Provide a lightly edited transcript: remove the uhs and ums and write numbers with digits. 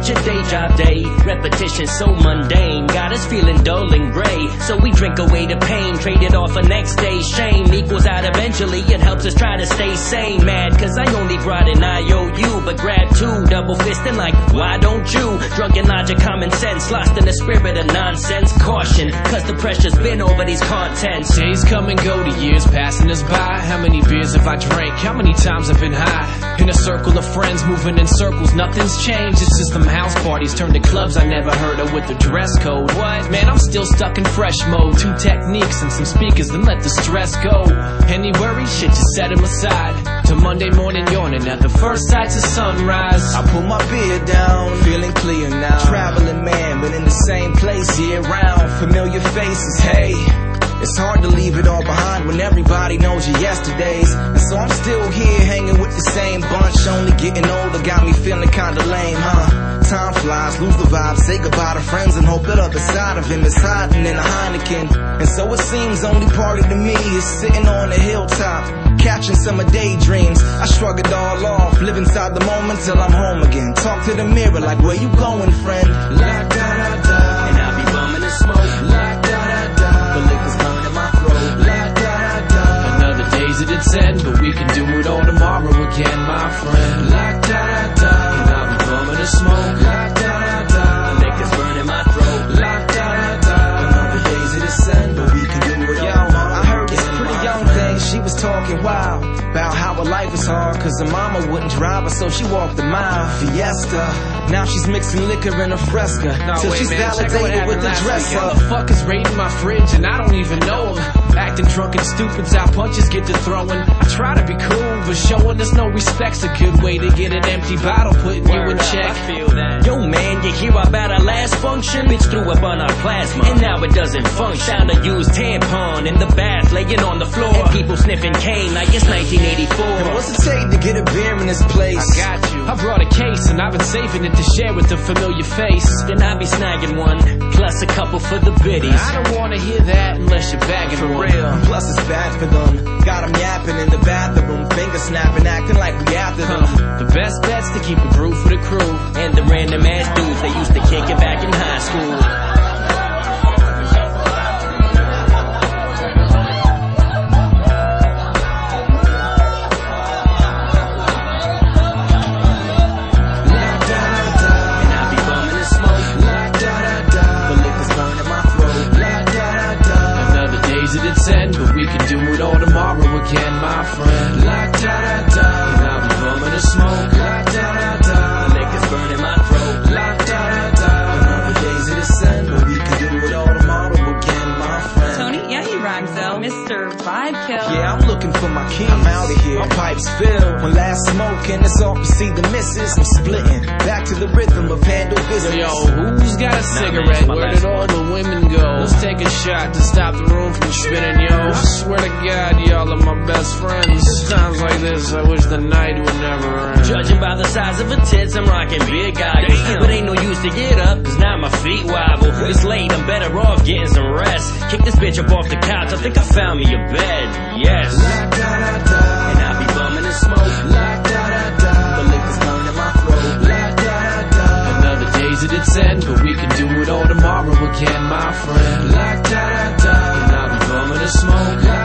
such a day job day. Repetition so mundane, got us feeling dull and gray. So we drink away the pain, trade it off for next day's shame. Equals out eventually, it helps us try to stay sane. Mad cause I only brought an IOU, but grab two, double fisting like, why don't you? Drunken logic, common sense, lost in the spirit of nonsense. Caution, cause the pressure's been over these contents. Days come and go, the years passing us by. How many beers have I drank? How many times I've been high? In a circle of friends, moving in circles, nothing's changed. It's just them house parties turned to clubs I never heard of with the dress code. What? Man, I'm still stuck in fresh mode. 2 techniques and some speakers, then let the stress go. Any worries, shit, just set them aside. To Monday morning yawning at the first sights of sunrise. I put my beer down, feeling clear now. Traveling man, but in the same place year round. Familiar faces, hey. It's hard to leave it all behind when everybody knows your yesterdays. And so I'm still here hanging with the same bunch. Only getting older got me feeling kinda lame, huh? Time flies, lose the vibe, say goodbye to friends and hope that other side of him is hiding in a Heineken. And so it seems only party to me is sitting on a hilltop, catching summer daydreams. I shrug it all off, live inside the moment till I'm home again. Talk to the mirror like, where you going, friend? La da da da. And I'll be bumming the smoke. La da da da. The liquor's burning my throat. La da da da. Another day's at its end, but we can do it all tomorrow again, my friend. La da da da. And I'll be bumming the smoke. La da da da. The liquor's burning my throat. La da da da. Another day's at its end, but we can do it all tomorrow. I heard this pretty young thing, she was talking wild about how her life is hard cause her mama wouldn't drive her, so she walked a mile. Fiesta. Now she's mixing liquor in a Fresca till she's validated with the dresser. Motherfuckers raiding my fridge and I don't even know them. Acting drunk and stupid's how punches get to throwing. I try to be cool, but showing us no respect's a good way to get an empty bottle putting you in check. I feel that. Yo man, you hear about our last function? Bitch threw up on our plasma, and now it doesn't function. Found a used tampon in the bath, laying on the floor, and people sniffing cane like it's 1984. And what's it take to get a beer in this place? I got you. I brought a case and I've been saving it to share with a familiar face. Then I be snagging one, plus a couple for the biddies. I don't wanna hear that unless you're bagging For one. real. Plus it's bad for them. Got them yapping in the bathroom, finger snapping, acting like we after them. The best bet's to keep it brewed for the crew. And the random ass dudes that used to kick it back in high school. At its end, but we can do it all tomorrow again, my friend. La da da da. And I'll be bumming the smoke. La da da da. The liquor's burning my throat. La da da da. Another day's at its end, but we can do it all tomorrow again, my friend. Tony, yeah, he rhymes though. Mr. Vibe Kill. Yeah, I'm looking for my key. I'm out of here. My pipe's filled. One last smoke and it's off to see the missus. I'm splitting back to the rhythm of handle business. Yo, who's got a cigarette? Where did all the women go? Let's take a shot to stop the room from spinning, yo. I swear to God, y'all are my best friends. Times like this, I wish the night would never end. Judging by the size of her tits, I'm rocking big goggles. But ain't no use to get up, cause now my feet wobble. It's late, I'm better off getting some rest. Kick this bitch up off the couch, I think I found me a bed, yes. La da da da. And I'll be bumming and smoke. La da da da. The liquor's burning my throat. La da da da. Another day's at its end, but we can do it all tomorrow again, my friend. La da da da. And I'll be bumming the smoke.